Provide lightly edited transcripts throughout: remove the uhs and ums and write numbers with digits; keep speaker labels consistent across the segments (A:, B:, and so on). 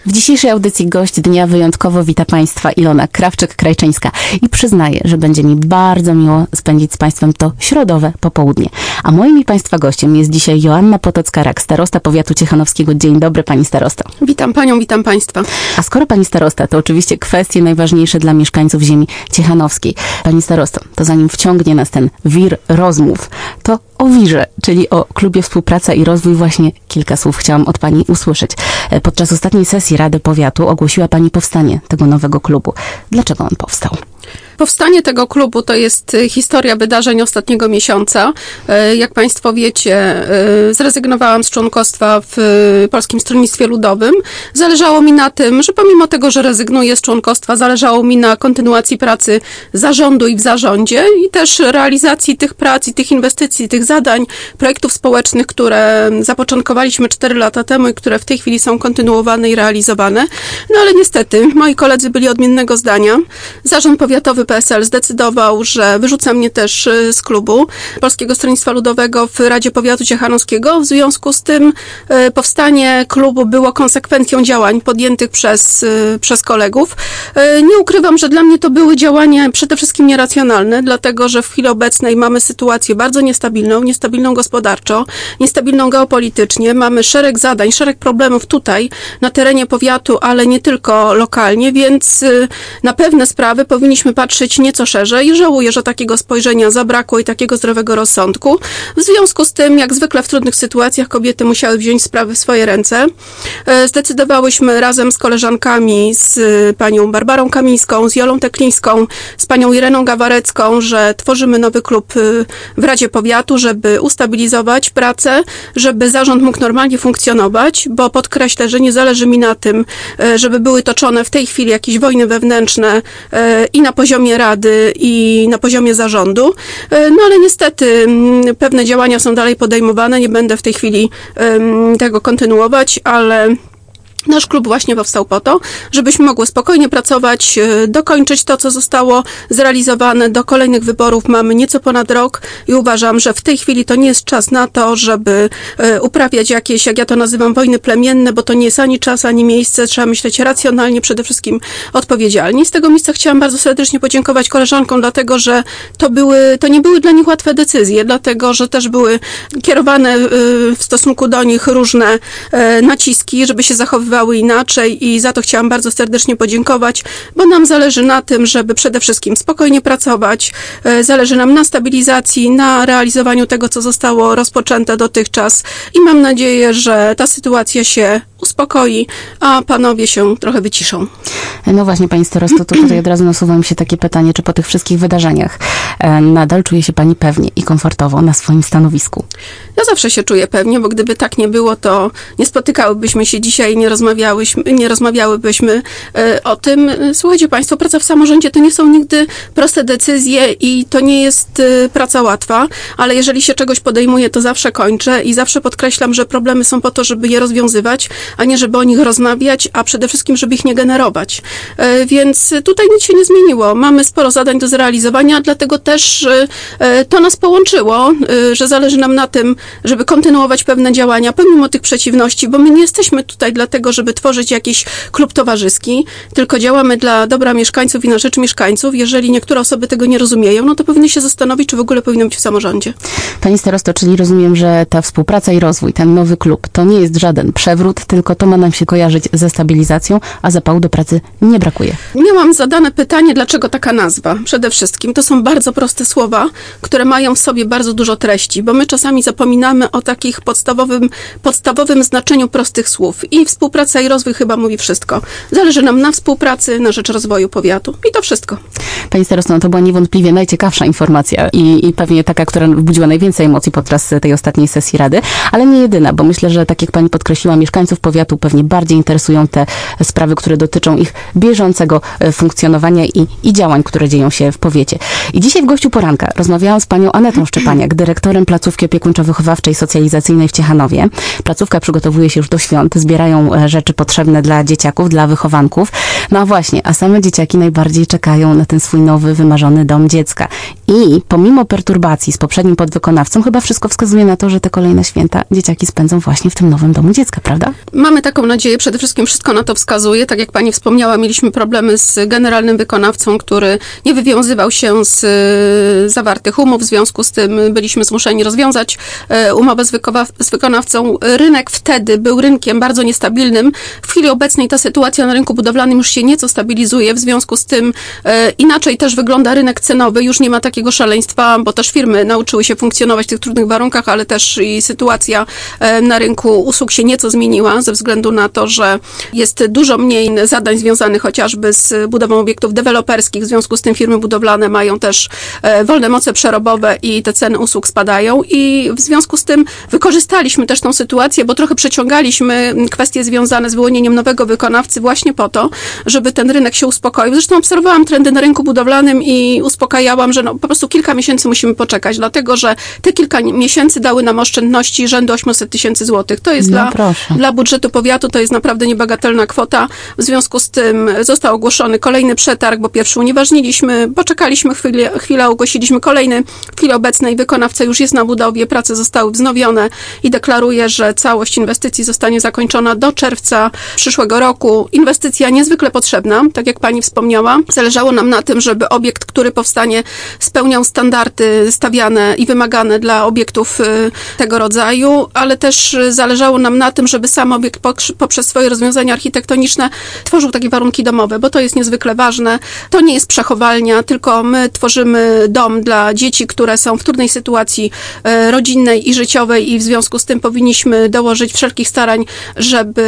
A: W dzisiejszej audycji gość dnia wyjątkowo wita Państwa Ilona Krawczyk-Krajczyńska i przyznaję, że będzie mi bardzo miło spędzić z Państwem to środowe popołudnie. A moim i Państwa gościem jest dzisiaj Joanna Potocka-Rak, starosta powiatu ciechanowskiego. Dzień dobry, Pani starosto.
B: Witam Panią, witam Państwa.
A: A skoro Pani starosta, to oczywiście kwestie najważniejsze dla mieszkańców ziemi ciechanowskiej. Pani starosto, to zanim wciągnie nas ten wir rozmów, to o WIR-ze, czyli o Klubie Współpraca i Rozwój, właśnie kilka słów chciałam od Pani usłyszeć. Podczas ostatniej sesji Rady Powiatu ogłosiła Pani powstanie tego nowego klubu. Dlaczego on powstał?
B: Powstanie tego klubu to jest historia wydarzeń ostatniego miesiąca. Jak Państwo wiecie, zrezygnowałam z członkostwa w Polskim Stronnictwie Ludowym. Zależało mi na tym, że pomimo tego, że rezygnuję z członkostwa, zależało mi na kontynuacji pracy zarządu i w zarządzie i też realizacji tych prac i tych inwestycji, tych zadań, projektów społecznych, które zapoczątkowaliśmy 4 lata temu i które w tej chwili są kontynuowane i realizowane. No ale niestety moi koledzy byli odmiennego zdania. Zarząd powiatowy PSL zdecydował, że wyrzuca mnie też z klubu Polskiego Stronnictwa Ludowego w Radzie Powiatu Ciechanowskiego. W związku z tym powstanie klubu było konsekwencją działań podjętych przez kolegów. Nie ukrywam, że dla mnie to były działania przede wszystkim nieracjonalne, dlatego że w chwili obecnej mamy sytuację bardzo niestabilną gospodarczo, niestabilną geopolitycznie. Mamy szereg zadań, szereg problemów tutaj na terenie powiatu, ale nie tylko lokalnie, więc na pewne sprawy powinniśmy patrzeć nieco szerzej i żałuję, że takiego spojrzenia zabrakło i takiego zdrowego rozsądku. W związku z tym, jak zwykle w trudnych sytuacjach, kobiety musiały wziąć sprawy w swoje ręce. Zdecydowałyśmy razem z koleżankami, z panią Barbarą Kamińską, z Jolą Teklińską, z panią Ireną Gawarecką, że tworzymy nowy klub w Radzie Powiatu, żeby ustabilizować pracę, żeby zarząd mógł normalnie funkcjonować, bo podkreślę, że nie zależy mi na tym, żeby były toczone w tej chwili jakieś wojny wewnętrzne i na poziomie Rady i na poziomie zarządu. No ale niestety pewne działania są dalej podejmowane. Nie będę w tej chwili tego kontynuować, ale nasz klub właśnie powstał po to, żebyśmy mogły spokojnie pracować, dokończyć to, co zostało zrealizowane. Do kolejnych wyborów mamy nieco ponad rok i uważam, że w tej chwili to nie jest czas na to, żeby uprawiać jakieś, jak ja to nazywam, wojny plemienne, bo to nie jest ani czas, ani miejsce. Trzeba myśleć racjonalnie, przede wszystkim odpowiedzialnie. Z tego miejsca chciałam bardzo serdecznie podziękować koleżankom, dlatego że to nie były dla nich łatwe decyzje, dlatego że też były kierowane w stosunku do nich różne naciski, żeby się zachowywać inaczej i za to chciałam bardzo serdecznie podziękować, bo nam zależy na tym, żeby przede wszystkim spokojnie pracować, zależy nam na stabilizacji, na realizowaniu tego, co zostało rozpoczęte dotychczas i mam nadzieję, że ta sytuacja się uspokoi, a panowie się trochę wyciszą.
A: No właśnie, Pani starosto, to tutaj od razu nasuwa mi się takie pytanie, czy po tych wszystkich wydarzeniach nadal czuje się Pani pewnie i komfortowo na swoim stanowisku?
B: Ja zawsze się czuję pewnie, bo gdyby tak nie było, to nie spotykałybyśmy się dzisiaj i nie rozmawiałybyśmy o tym. Słuchajcie Państwo, praca w samorządzie to nie są nigdy proste decyzje i to nie jest praca łatwa, ale jeżeli się czegoś podejmuje, to zawsze kończę i zawsze podkreślam, że problemy są po to, żeby je rozwiązywać, a nie żeby o nich rozmawiać, a przede wszystkim, żeby ich nie generować. Więc tutaj nic się nie zmieniło. Mamy sporo zadań do zrealizowania, dlatego też to nas połączyło, że zależy nam na tym, żeby kontynuować pewne działania, pomimo tych przeciwności, bo my nie jesteśmy tutaj dlatego, żeby tworzyć jakiś klub towarzyski, tylko działamy dla dobra mieszkańców i na rzecz mieszkańców. Jeżeli niektóre osoby tego nie rozumieją, no to powinny się zastanowić, czy w ogóle powinny być w samorządzie.
A: Pani starosto, czyli rozumiem, że ta współpraca i rozwój, ten nowy klub, to nie jest żaden przewrót, tylko to ma nam się kojarzyć ze stabilizacją, a zapału do pracy nie brakuje.
B: Miałam zadane pytanie, dlaczego taka nazwa? Przede wszystkim to są bardzo proste słowa, które mają w sobie bardzo dużo treści, bo my czasami zapominamy o takich podstawowym znaczeniu prostych słów. I współpraca i rozwój chyba mówi wszystko. Zależy nam na współpracy, na rzecz rozwoju powiatu. I to wszystko.
A: Pani starosto, no to była niewątpliwie najciekawsza informacja i pewnie taka, która budziła najwięcej emocji podczas tej ostatniej sesji Rady, ale nie jedyna, bo myślę, że tak jak Pani podkreśliła, mieszkańców powiatu pewnie bardziej interesują te sprawy, które dotyczą ich bieżącego funkcjonowania i działań, które dzieją się w powiecie. I dzisiaj w Gościu Poranka rozmawiałam z panią Anetą Szczepaniak, dyrektorem placówki opiekuńczo-wychowawczej socjalizacyjnej w Ciechanowie. Placówka przygotowuje się już do świąt, zbierają rzeczy potrzebne dla dzieciaków, dla wychowanków. No a właśnie, a same dzieciaki najbardziej czekają na ten swój nowy, wymarzony dom dziecka. I pomimo perturbacji z poprzednim podwykonawcą, chyba wszystko wskazuje na to, że te kolejne święta dzieciaki spędzą właśnie w tym nowym domu dziecka, prawda?
B: Mamy taką nadzieję, przede wszystkim wszystko na to wskazuje. Tak jak pani wspomniała, mieliśmy problemy z generalnym wykonawcą, który nie wywiązywał się z zawartych umów, w związku z tym byliśmy zmuszeni rozwiązać umowę z wykonawcą. Rynek wtedy był rynkiem bardzo niestabilnym. W chwili obecnej ta sytuacja na rynku budowlanym już się nieco stabilizuje, w związku z tym inaczej też wygląda rynek cenowy, już nie ma takiego szaleństwa, bo też firmy nauczyły się funkcjonować w tych trudnych warunkach, ale też i sytuacja na rynku usług się nieco zmieniła ze względu na to, że jest dużo mniej zadań związanych chociażby z budową obiektów deweloperskich, w związku z tym firmy budowlane mają też wolne moce przerobowe i te ceny usług spadają i w związku z tym wykorzystaliśmy też tą sytuację, bo trochę przeciągaliśmy kwestie związane z wyłonieniem nowego wykonawcy właśnie po to, żeby ten rynek się uspokoił. Zresztą obserwowałam trendy na rynku budowlanym i uspokajałam, że po prostu kilka miesięcy musimy poczekać, dlatego że te kilka miesięcy dały nam oszczędności rzędu 800 000 złotych. To jest dla budżetu powiatu, to jest naprawdę niebagatelna kwota. W związku z tym został ogłoszony kolejny przetarg, bo pierwszy unieważniliśmy, poczekaliśmy chwilę, ogłosiliśmy kolejny. W chwili obecnej wykonawca już jest na budowie, prace zostały wznowione i deklaruje, że całość inwestycji zostanie zakończona do czerwca przyszłego roku. Inwestycja niezwykle potrzebna, tak jak pani wspomniała. Zależało nam na tym, żeby obiekt, który powstanie, spełniał standardy stawiane i wymagane dla obiektów tego rodzaju, ale też zależało nam na tym, żeby sam obiekt poprzez swoje rozwiązania architektoniczne tworzył takie warunki domowe, bo to jest niezwykle ważne. To nie jest przechowalnia, tylko my tworzymy dom dla dzieci, które są w trudnej sytuacji rodzinnej i życiowej i w związku z tym powinniśmy dołożyć wszelkich starań, żeby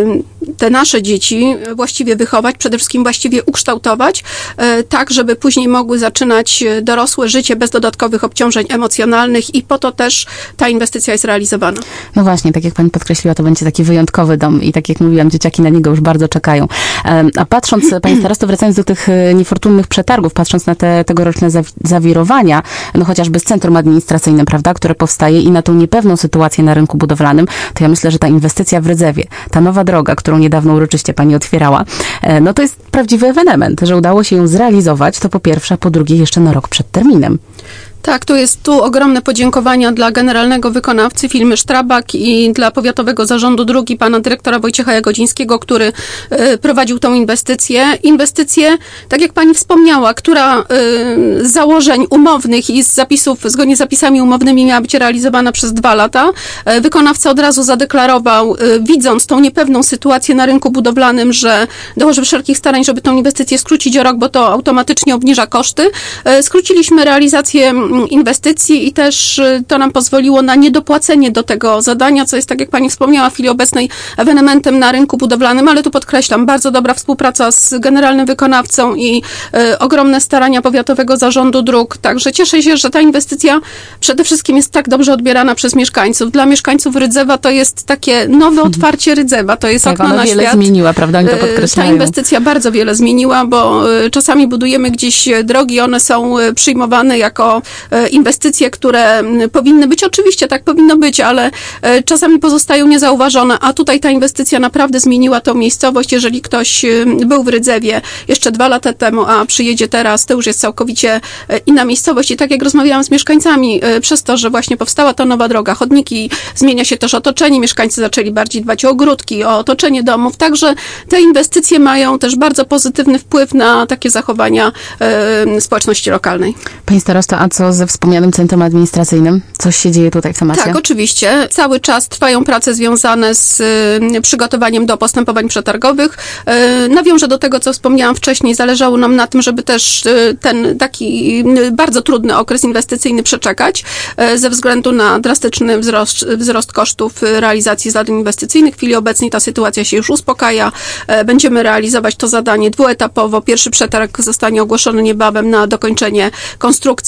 B: te nasze dzieci właściwie wychować, przede wszystkim właściwie ukształtować, tak, żeby później mogły zaczynać dorosłe życie bez dodatkowych obciążeń emocjonalnych i po to też ta inwestycja jest realizowana.
A: No właśnie, tak jak pani podkreśliła, to będzie taki wyjątkowy dom i tak jak mówiłam, dzieciaki na niego już bardzo czekają. A patrząc, pani starosto, wracając do tych niefortunnych przetargów, patrząc na te tegoroczne zawirowania, no chociażby z centrum administracyjnym, prawda, które powstaje i na tą niepewną sytuację na rynku budowlanym, to ja myślę, że ta inwestycja w Rydzewie, ta nowa droga, którą niedawno uroczyście pani otwierała, no to jest prawdziwy ewenement, że udało się ją zrealizować, to po pierwsze, a po drugie jeszcze na rok przed terminem.
B: Tak, tu ogromne podziękowania dla generalnego wykonawcy firmy Strabag i dla powiatowego zarządu dróg pana dyrektora Wojciecha Jagodzińskiego, który prowadził tą inwestycję. Inwestycję, tak jak pani wspomniała, która z założeń umownych i z zapisów, zgodnie z zapisami umownymi miała być realizowana przez 2 lata. Wykonawca od razu zadeklarował, widząc tą niepewną sytuację na rynku budowlanym, że dołoży wszelkich starań, żeby tą inwestycję skrócić o rok, bo to automatycznie obniża koszty. Skróciliśmy realizację inwestycji i też to nam pozwoliło na niedopłacenie do tego zadania, co jest, tak jak pani wspomniała, w chwili obecnej ewenementem na rynku budowlanym, ale tu podkreślam, bardzo dobra współpraca z generalnym wykonawcą i ogromne starania powiatowego zarządu dróg. Także cieszę się, że ta inwestycja przede wszystkim jest tak dobrze odbierana przez mieszkańców. Dla mieszkańców Rydzewa to jest takie nowe otwarcie Rydzewa, to jest okno na świat.
A: Wiele zmieniła, prawda? Oni to podkreślają.
B: Ta inwestycja bardzo wiele zmieniła, bo czasami budujemy gdzieś drogi, one są przyjmowane jako inwestycje, które powinny być, oczywiście tak powinno być, ale czasami pozostają niezauważone, a tutaj ta inwestycja naprawdę zmieniła tą miejscowość. Jeżeli ktoś był w Rydzewie jeszcze 2 lata temu, a przyjedzie teraz, to już jest całkowicie inna miejscowość i tak jak rozmawiałam z mieszkańcami, przez to, że właśnie powstała ta nowa droga, chodniki, zmienia się też otoczenie, mieszkańcy zaczęli bardziej dbać o ogródki, o otoczenie domów, także te inwestycje mają też bardzo pozytywny wpływ na takie zachowania społeczności lokalnej.
A: Pani starosto, a co ze wspomnianym centrum administracyjnym? Coś się dzieje tutaj w temacie?
B: Tak, oczywiście. Cały czas trwają prace związane z przygotowaniem do postępowań przetargowych. Nawiążę do tego, co wspomniałam wcześniej. Zależało nam na tym, żeby też ten taki bardzo trudny okres inwestycyjny przeczekać ze względu na drastyczny wzrost kosztów realizacji zadań inwestycyjnych. W chwili obecnej ta sytuacja się już uspokaja. Będziemy realizować to zadanie 2-etapowo. Pierwszy przetarg zostanie ogłoszony niebawem na dokończenie konstrukcji i wykonania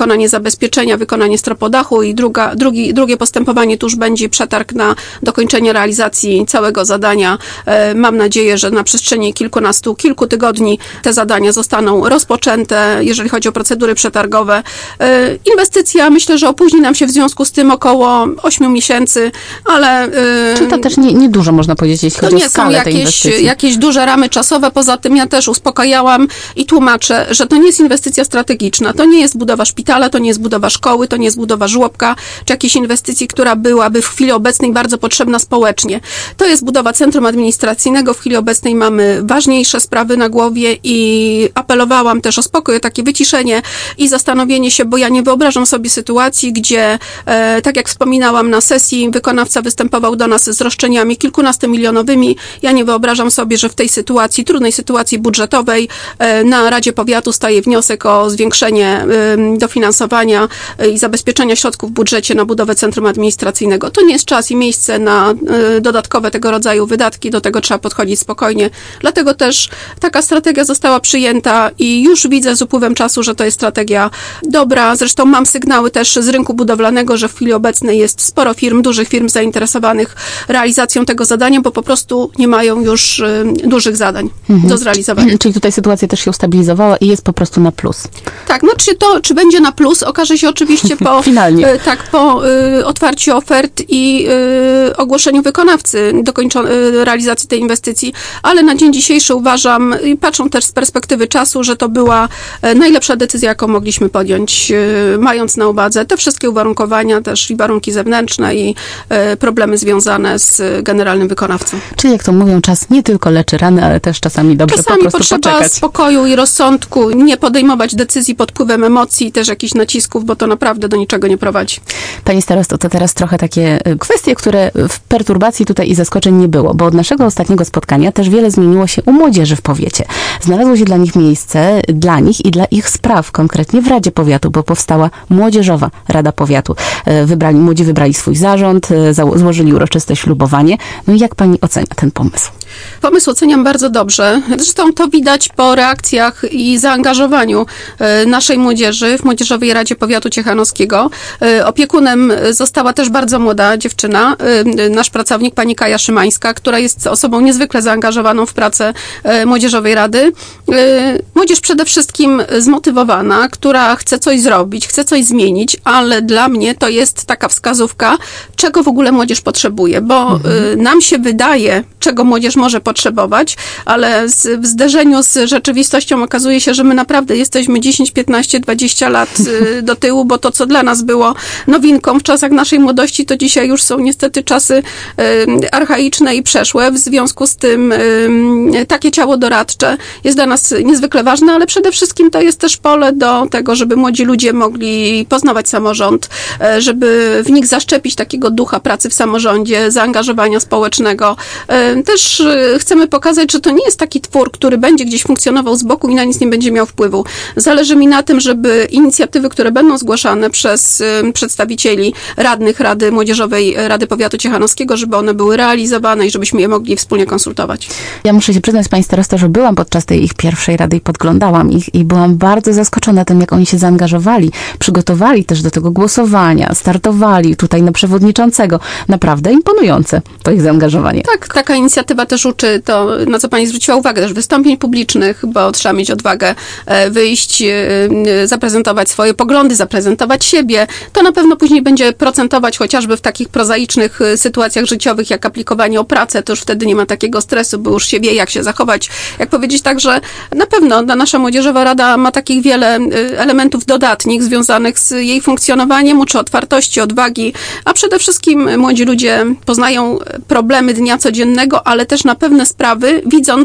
B: wykonanie zabezpieczenia, wykonanie stropodachu i drugie postępowanie to już będzie przetarg na dokończenie realizacji całego zadania. Mam nadzieję, że na przestrzeni kilku tygodni te zadania zostaną rozpoczęte, jeżeli chodzi o procedury przetargowe. Inwestycja myślę, że opóźni nam się w związku z tym około 8 miesięcy, ale...
A: Czyli to też nie dużo można powiedzieć, jeśli chodzi o skalę tej inwestycji.
B: To nie są jakieś duże ramy czasowe, poza tym ja też uspokajałam i tłumaczę, że to nie jest inwestycja strategiczna, to nie jest budowa szpitala, to nie jest budowa szkoły, to nie jest budowa żłobka, czy jakiejś inwestycji, która byłaby w chwili obecnej bardzo potrzebna społecznie. To jest budowa centrum administracyjnego, w chwili obecnej mamy ważniejsze sprawy na głowie i apelowałam też o spokój, o takie wyciszenie i zastanowienie się, bo ja nie wyobrażam sobie sytuacji, gdzie, tak jak wspominałam na sesji, wykonawca występował do nas z roszczeniami kilkunastomilionowymi. Ja nie wyobrażam sobie, że w tej sytuacji, trudnej sytuacji budżetowej na Radzie Powiatu staje wniosek o zwiększenie dofinansowania i zabezpieczenia środków w budżecie na budowę centrum administracyjnego. To nie jest czas i miejsce na dodatkowe tego rodzaju wydatki, do tego trzeba podchodzić spokojnie. Dlatego też taka strategia została przyjęta i już widzę z upływem czasu, że to jest strategia dobra. Zresztą mam sygnały też z rynku budowlanego, że w chwili obecnej jest sporo firm, dużych firm zainteresowanych realizacją tego zadania, bo po prostu nie mają już dużych zadań do zrealizowania.
A: Czyli tutaj sytuacja też się ustabilizowała i jest po prostu na plus.
B: Tak, no czy będzie na plus, okaże się oczywiście po,
A: finalnie.
B: Po otwarciu ofert i ogłoszeniu wykonawcy realizacji tej inwestycji, ale na dzień dzisiejszy uważam, i patrzą też z perspektywy czasu, że to była najlepsza decyzja, jaką mogliśmy podjąć, mając na uwadze te wszystkie uwarunkowania, też i warunki zewnętrzne i problemy związane z generalnym wykonawcą.
A: Czyli jak to mówią, czas nie tylko leczy rany, ale też czasami dobrze
B: czasami
A: po prostu
B: potrzeba
A: poczekać.
B: Spokoju i rozsądku, nie podejmować decyzji pod wpływem emocji, też jakichś nacisków, bo to naprawdę do niczego nie prowadzi.
A: Pani starosto, to teraz trochę takie kwestie, które w perturbacji tutaj i zaskoczeń nie było, bo od naszego ostatniego spotkania też wiele zmieniło się u młodzieży w powiecie. Znalazło się dla nich miejsce, dla nich i dla ich spraw, konkretnie w Radzie Powiatu, bo powstała Młodzieżowa Rada Powiatu. Młodzi wybrali swój zarząd, złożyli uroczyste ślubowanie. No i jak pani ocenia ten pomysł?
B: Pomysł oceniam bardzo dobrze. Zresztą to widać po reakcjach i zaangażowaniu naszej młodzieży w Młodzieżowej Radzie Powiatu Ciechanowskiego. Opiekunem została też bardzo młoda dziewczyna, nasz pracownik, pani Kaja Szymańska, która jest osobą niezwykle zaangażowaną w pracę Młodzieżowej Rady. Młodzież przede wszystkim zmotywowana, która chce coś zrobić, chce coś zmienić, ale dla mnie to jest taka wskazówka, czego w ogóle młodzież potrzebuje, bo nam się wydaje, czego młodzież może potrzebować, ale w zderzeniu z rzeczywistością okazuje się, że my naprawdę jesteśmy 10, 15, 20 lat do tyłu, bo to, co dla nas było nowinką w czasach naszej młodości, to dzisiaj już są niestety czasy archaiczne i przeszłe. W związku z tym takie ciało doradcze jest dla nas niezwykle ważne, ale przede wszystkim to jest też pole do tego, żeby młodzi ludzie mogli poznawać samorząd, żeby w nich zaszczepić takiego ducha pracy w samorządzie, zaangażowania społecznego. Też chcemy pokazać, że to nie jest taki twór, który będzie gdzieś funkcjonował z boku i na nic nie będzie miał wpływu. Zależy mi na tym, żeby inicjatywy, które będą zgłaszane przez przedstawicieli radnych Rady Młodzieżowej Rady Powiatu Ciechanowskiego, żeby one były realizowane i żebyśmy je mogli wspólnie konsultować.
A: Ja muszę się przyznać, pani starosto, że byłam podczas tej ich pierwszej rady i podglądałam ich i byłam bardzo zaskoczona tym, jak oni się zaangażowali, przygotowali też do tego głosowania, startowali tutaj na przewodniczącego. Naprawdę imponujące to ich zaangażowanie.
B: Tak, taka inicjatywa też uczy to, na co pani zwróciła uwagę, też wystąpień publicznych, bo trzeba mieć odwagę wyjść, zaprezentować swoje poglądy, zaprezentować siebie. To na pewno później będzie procentować chociażby w takich prozaicznych sytuacjach życiowych, jak aplikowanie o pracę, to już wtedy nie ma takiego stresu, bo już się wie, jak się zachować, jak powiedzieć. Także na pewno nasza Młodzieżowa Rada ma takich wiele elementów dodatnich związanych z jej funkcjonowaniem, uczy otwartości, odwagi, a przede wszystkim młodzi ludzie poznają problemy dnia codziennego, ale też na pewne sprawy,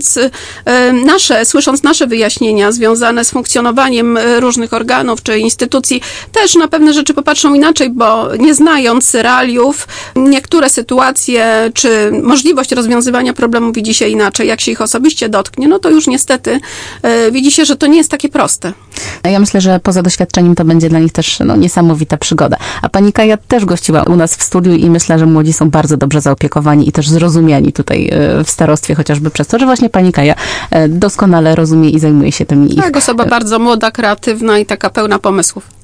B: słysząc nasze wyjaśnienia związane z funkcjonowaniem różnych organów czy instytucji, też na pewne rzeczy popatrzą inaczej, bo nie znając realiów, niektóre sytuacje czy możliwość rozwiązywania problemów widzi się inaczej. Jak się ich osobiście dotknie, no to już niestety widzi się, że to nie jest takie proste.
A: Ja myślę, że poza doświadczeniem to będzie dla nich też niesamowita przygoda. A pani Kaja też gościła u nas w studiu i myślę, że młodzi są bardzo dobrze zaopiekowani i też zrozumiani tutaj w starostwie, chociażby przez to, że właśnie pani Kaja doskonale rozumie i zajmuje się tymi ich...
B: Tak, osoba bardzo młoda, kreatywna i taka pełna pomysłów.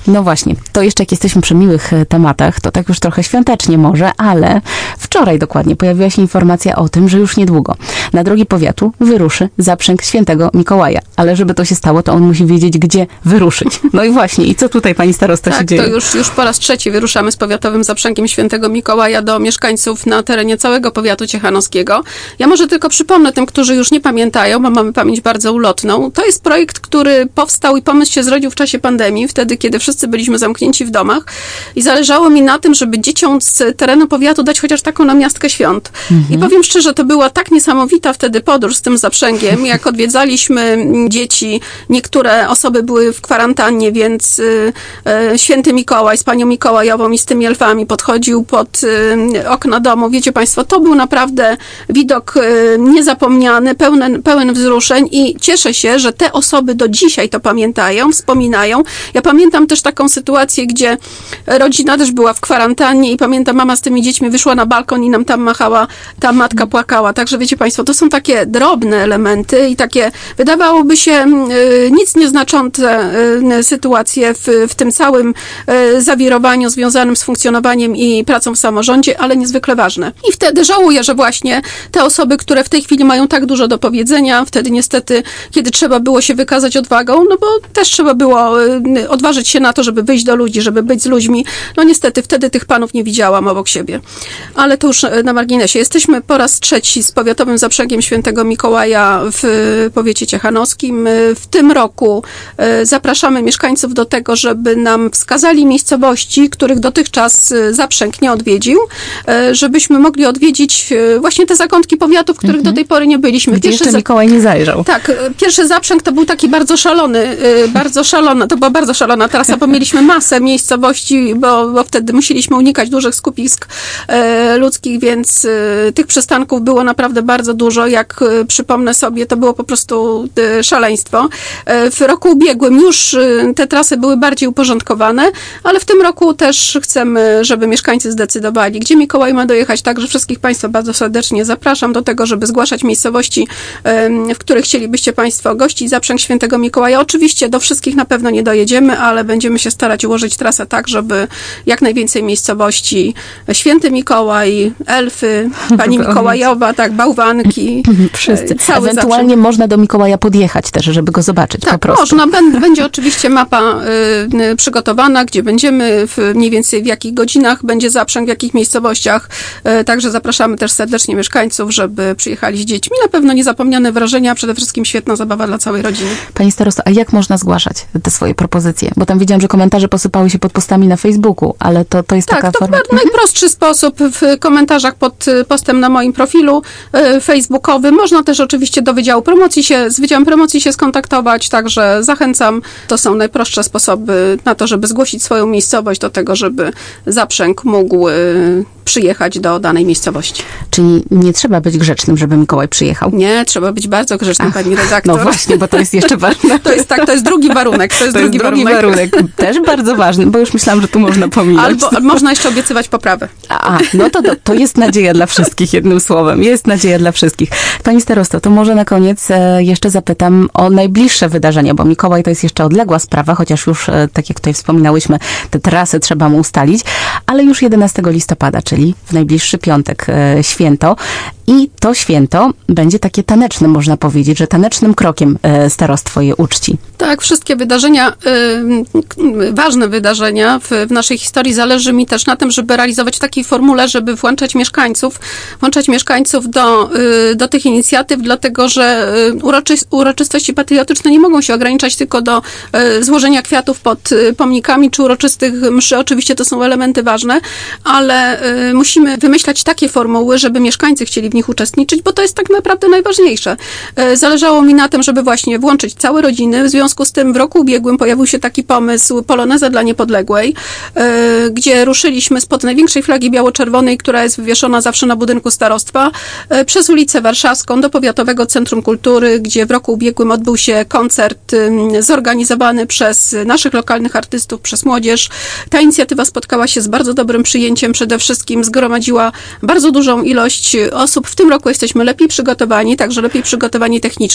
A: No właśnie, to jeszcze jak jesteśmy przy miłych tematach, to tak już trochę świątecznie może, ale wczoraj dokładnie pojawiła się informacja o tym, że już niedługo na drogi powiatu wyruszy zaprzęg świętego Mikołaja. Ale żeby to się stało, to on musi wiedzieć, gdzie wyruszyć. No i właśnie, i co tutaj pani starosta się dzieje?
B: Tak, to już po raz trzeci wyruszamy z powiatowym zaprzęgiem świętego Mikołaja do mieszkańców na terenie całego powiatu ciechanowskiego. Ja może tylko przypomnę tym, którzy już nie pamiętają, bo mamy pamięć bardzo ulotną. To jest projekt, który powstał i pomysł się zrodził w czasie pandemii, wtedy, kiedy wszyscy byliśmy zamknięci w domach i zależało mi na tym, żeby dzieciom z terenu powiatu dać chociaż taką namiastkę świąt. I powiem szczerze, to była tak niesamowita wtedy podróż z tym zaprzęgiem, jak odwiedzaliśmy dzieci, niektóre osoby były w kwarantannie, więc święty Mikołaj z panią Mikołajową i z tymi elfami podchodził pod okna domu. Wiecie państwo, to był naprawdę widok niezapomniany, pełen wzruszeń i cieszę się, że te osoby do dzisiaj to pamiętają, wspominają. Ja pamiętam też taką sytuację, gdzie rodzina też była w kwarantannie i pamiętam, mama z tymi dziećmi wyszła na balkon i nam tam machała, ta matka płakała. Także wiecie państwo, to są takie drobne elementy i takie, wydawałoby się, nic nieznaczące sytuacje w tym całym zawirowaniu związanym z funkcjonowaniem i pracą w samorządzie, ale niezwykle ważne. I wtedy żałuję, że właśnie te osoby, które w tej chwili mają tak dużo do powiedzenia, wtedy niestety, kiedy trzeba było się wykazać odwagą, no bo też trzeba było odważyć się na to, żeby wyjść do ludzi, żeby być z ludźmi. No niestety wtedy tych panów nie widziałam obok siebie. Ale to już na marginesie. Jesteśmy po raz trzeci z powiatowym zaprzęgiem świętego Mikołaja w powiecie ciechanowskim. W tym roku zapraszamy mieszkańców do tego, żeby nam wskazali miejscowości, których dotychczas zaprzęg nie odwiedził, żebyśmy mogli odwiedzić właśnie te zakątki powiatów, w których do tej pory nie byliśmy.
A: Gdzie jeszcze Mikołaj nie zajrzał.
B: Tak, pierwszy zaprzęg to był taki bardzo szalony, to była bardzo szalona trasa, bo mieliśmy masę miejscowości, bo wtedy musieliśmy unikać dużych skupisk ludzkich, więc tych przystanków było naprawdę bardzo dużo. Jak przypomnę sobie, to było po prostu szaleństwo. W roku ubiegłym już te trasy były bardziej uporządkowane, ale w tym roku też chcemy, żeby mieszkańcy zdecydowali, gdzie Mikołaj ma dojechać. Także wszystkich państwa bardzo serdecznie zapraszam do tego, żeby zgłaszać miejscowości, w których chcielibyście państwo gościć zaprzęg świętego Mikołaja. Oczywiście do wszystkich na pewno nie dojedziemy, ale będziemy się starać ułożyć trasę tak, żeby jak najwięcej miejscowości, święty Mikołaj, elfy, pani Mikołajowa, tak, bałwanki.
A: Wszyscy. Ewentualnie można do Mikołaja podjechać też, żeby go zobaczyć po
B: tak,
A: prostu.
B: można. Będzie oczywiście mapa przygotowana, gdzie będziemy, mniej więcej w jakich godzinach będzie zaprzęg, w jakich miejscowościach. Także zapraszamy też serdecznie mieszkańców, żeby przyjechali z dziećmi. Na pewno niezapomniane wrażenia, a przede wszystkim świetna zabawa dla całej rodziny.
A: Pani starosto, a jak można zgłaszać te swoje propozycje? Bo tam widziałam, że komentarze posypały się pod postami na Facebooku, ale to jest taka forma...
B: Tak, to najprostszy sposób w komentarzach pod postem na moim profilu facebookowym. Można też oczywiście z Wydziałem Promocji się skontaktować, także zachęcam. To są najprostsze sposoby na to, żeby zgłosić swoją miejscowość do tego, żeby zaprzęg mógł przyjechać do danej miejscowości.
A: Czyli nie trzeba być grzecznym, żeby Mikołaj przyjechał?
B: Nie, trzeba być bardzo grzecznym, pani redaktor.
A: No właśnie, bo to jest jeszcze ważne.
B: To jest drugi warunek. To jest drugi warunek.
A: Też bardzo ważny, bo już myślałam, że tu można pominąć.
B: Albo można jeszcze obiecywać poprawę.
A: No to jest nadzieja dla wszystkich, jednym słowem. Jest nadzieja dla wszystkich. Pani starosto, to może na koniec jeszcze zapytam o najbliższe wydarzenia, bo Mikołaj to jest jeszcze odległa sprawa, chociaż już, tak jak tutaj wspominałyśmy, te trasy trzeba mu ustalić, ale już 11 listopada, czyli w najbliższy piątek święto. I to święto będzie takie taneczne, można powiedzieć, że tanecznym krokiem starostwo je uczci. Tak, wszystkie wydarzenia, ważne wydarzenia w naszej historii, zależy mi też na tym, żeby realizować w takiej formule, żeby włączać mieszkańców do tych inicjatyw, dlatego że uroczystości patriotyczne nie mogą się ograniczać tylko do złożenia kwiatów pod pomnikami czy uroczystych mszy. Oczywiście to są elementy ważne, ale musimy wymyślać takie formuły, żeby mieszkańcy chcieli w nich uczestniczyć, bo to jest tak naprawdę najważniejsze. Zależało mi na tym, żeby właśnie włączyć całe rodziny. W związku z tym w roku ubiegłym pojawił się taki pomysł Poloneza dla Niepodległej, gdzie ruszyliśmy spod największej flagi biało-czerwonej, która jest wywieszona zawsze na budynku starostwa, przez ulicę Warszawską do Powiatowego Centrum Kultury, gdzie w roku ubiegłym odbył się koncert zorganizowany przez naszych lokalnych artystów, przez młodzież. Ta inicjatywa spotkała się z bardzo dobrym przyjęciem. Przede wszystkim zgromadziła bardzo dużą ilość osób. W tym roku jesteśmy lepiej przygotowani, także lepiej przygotowani technicznie.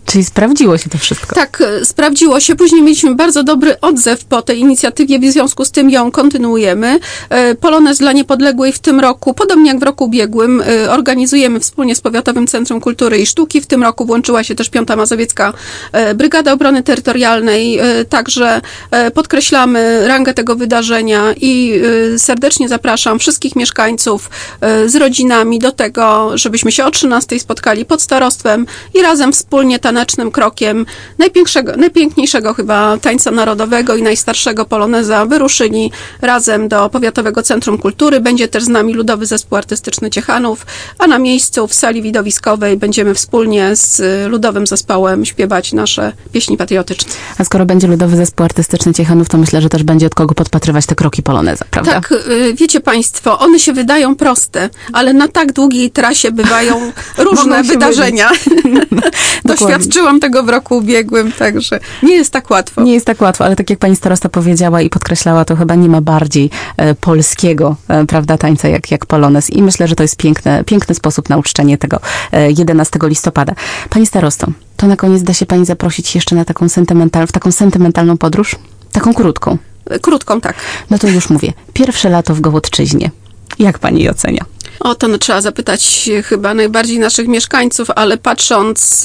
A: Czyli sprawdziło się to wszystko.
B: Tak, sprawdziło się. Później mieliśmy bardzo dobry odzew po tej inicjatywie, w związku z tym ją kontynuujemy. Polonez dla Niepodległej w tym roku, podobnie jak w roku ubiegłym, organizujemy wspólnie z Powiatowym Centrum Kultury i Sztuki. W tym roku włączyła się też 5. Mazowiecka Brygada Obrony Terytorialnej. Także podkreślamy rangę tego wydarzenia i serdecznie zapraszam wszystkich mieszkańców z rodzinami do tego, żebyśmy się o 13:00 spotkali pod starostwem i razem wspólnie tanecznym krokiem najpiękniejszego chyba tańca narodowego i najstarszego poloneza wyruszyli razem do Powiatowego Centrum Kultury. Będzie też z nami Ludowy Zespół Artystyczny Ciechanów, a na miejscu w sali widowiskowej będziemy wspólnie z Ludowym Zespołem śpiewać nasze pieśni patriotyczne.
A: A skoro będzie Ludowy Zespół Artystyczny Ciechanów, to myślę, że też będzie od kogo podpatrywać te kroki poloneza, prawda?
B: Tak, wiecie państwo, one się wydają proste, ale na tak długiej trasie bywają różne wydarzenia. Doświadczyłam tego w roku ubiegłym, także nie jest tak łatwo.
A: Nie jest tak łatwo, ale tak jak pani starosta powiedziała i podkreślała, to chyba nie ma bardziej polskiego, prawda, tańca jak polonez. I myślę, że to jest piękny sposób na uczczenie tego 11 listopada. Pani starosto, to na koniec da się pani zaprosić jeszcze na taką sentymentalną podróż? Taką krótką.
B: Krótką, tak.
A: No to już mówię. Pierwsze lato w Gołodczyźnie. Jak pani je ocenia?
B: O, to trzeba zapytać chyba najbardziej naszych mieszkańców, ale patrząc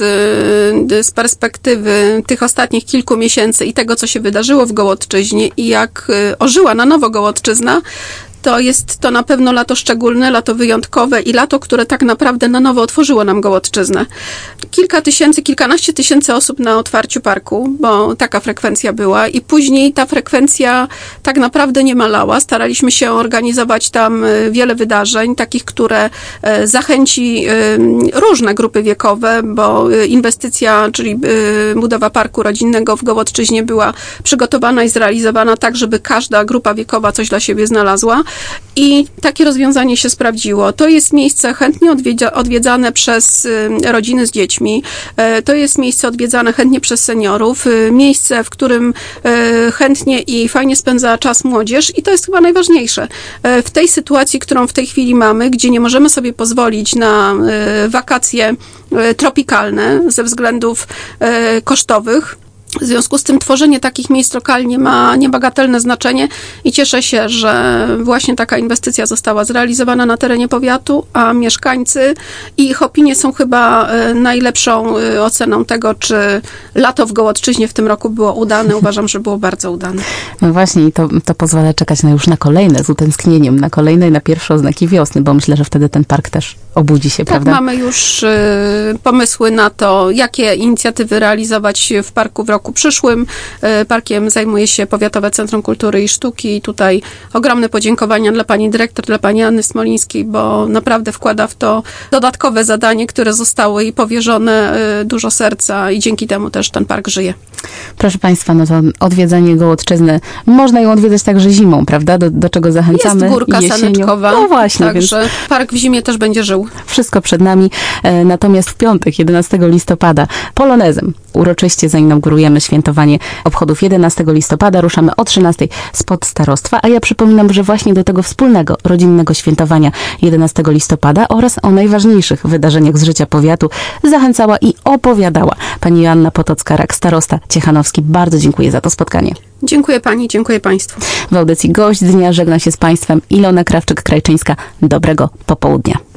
B: z perspektywy tych ostatnich kilku miesięcy i tego, co się wydarzyło w Gołodczyźnie i jak ożyła na nowo Gołodczyzna, to jest to na pewno lato szczególne, lato wyjątkowe i lato, które tak naprawdę na nowo otworzyło nam Gołodczyznę. Kilkanaście tysięcy osób na otwarciu parku, bo taka frekwencja była i później ta frekwencja tak naprawdę nie malała. Staraliśmy się organizować tam wiele wydarzeń, takich, które zachęci różne grupy wiekowe, bo inwestycja, czyli budowa parku rodzinnego w Gołodczyźnie była przygotowana i zrealizowana tak, żeby każda grupa wiekowa coś dla siebie znalazła. I takie rozwiązanie się sprawdziło. To jest miejsce chętnie odwiedzane przez rodziny z dziećmi. To jest miejsce odwiedzane chętnie przez seniorów. Miejsce, w którym chętnie i fajnie spędza czas młodzież. I to jest chyba najważniejsze. W tej sytuacji, którą w tej chwili mamy, gdzie nie możemy sobie pozwolić na wakacje tropikalne ze względów kosztowych, w związku z tym tworzenie takich miejsc lokalnie ma niebagatelne znaczenie i cieszę się, że właśnie taka inwestycja została zrealizowana na terenie powiatu, a mieszkańcy i ich opinie są chyba najlepszą oceną tego, czy lato w Gołodczyźnie w tym roku było udane. Uważam, że było bardzo udane.
A: No właśnie i to pozwala czekać już na kolejne z utęsknieniem, na kolejne i na pierwsze oznaki wiosny, bo myślę, że wtedy ten park też obudzi się,
B: tak,
A: prawda?
B: Mamy już pomysły na to, jakie inicjatywy realizować w parku w roku przyszłym. Parkiem zajmuje się Powiatowe Centrum Kultury i Sztuki i tutaj ogromne podziękowania dla pani dyrektor, dla pani Anny Smolińskiej, bo naprawdę wkłada w to dodatkowe zadanie, które zostało jej powierzone, dużo serca i dzięki temu też ten park żyje.
A: Proszę państwa, no to odwiedzanie Gołodczyzny, można ją odwiedzać także zimą, prawda? Do czego zachęcamy.
B: Jest górka saneczkowa.
A: No właśnie.
B: Także więc park w zimie też będzie żył.
A: Wszystko przed nami. Natomiast w piątek, 11 listopada, polonezem uroczyście zainaugurujemy świętowanie obchodów 11 listopada. Ruszamy o 13:00 spod starostwa, a ja przypominam, że właśnie do tego wspólnego, rodzinnego świętowania 11 listopada oraz o najważniejszych wydarzeniach z życia powiatu zachęcała i opowiadała pani Joanna Potocka-Rak, starosta ciechanowski. Bardzo dziękuję za to spotkanie.
B: Dziękuję pani, dziękuję państwu.
A: W audycji Gość Dnia żegna się z państwem Ilona Krawczyk-Krajczyńska. Dobrego popołudnia.